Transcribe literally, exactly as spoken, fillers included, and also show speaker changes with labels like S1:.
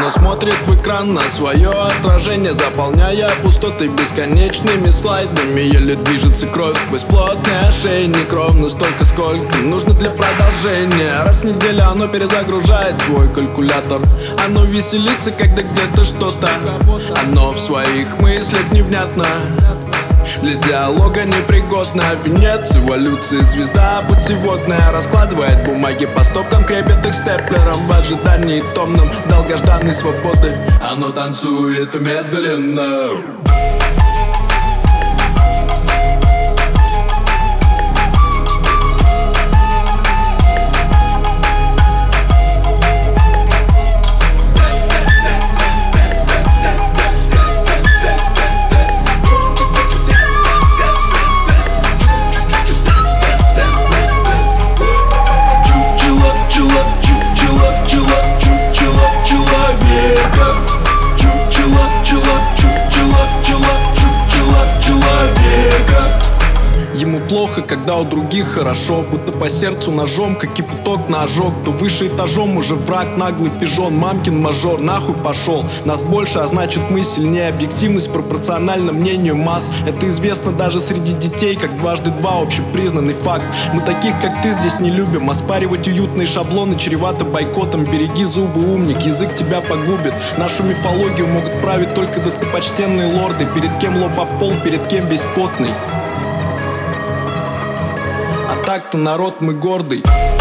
S1: Она смотрит в экран на свое отражение, заполняя пустоты бесконечными слайдами. Еле движется кровь сквозь плотный ошейник, ровно столько, сколько нужно для продолжения. Раз в неделю оно перезагружает свой калькулятор. Оно веселится, когда где-то что-то, оно в своих мыслях невнятно, для диалога непригодна. Венец эволюции, звезда путеводная, раскладывает бумаги по стопкам, крепит их степлером в ожидании томном долгожданной свободы. Оно танцует медленно. Ему плохо, когда у других хорошо, будто по сердцу ножом, как кипяток на ожог. То выше этажом уже враг, наглый пижон, мамкин мажор, нахуй пошел. Нас больше, а значит мы сильнее. Объективность пропорциональна мнению масс. Это известно даже среди детей, как дважды два общепризнанный факт. Мы таких, как ты, здесь не любим. Оспаривать уютные шаблоны чревато бойкотом. Береги зубы, умник, язык тебя погубит. Нашу мифологию могут править только достопочтенные лорды. Перед кем лоб об пол, перед кем беспотный. А так-то народ мы гордый.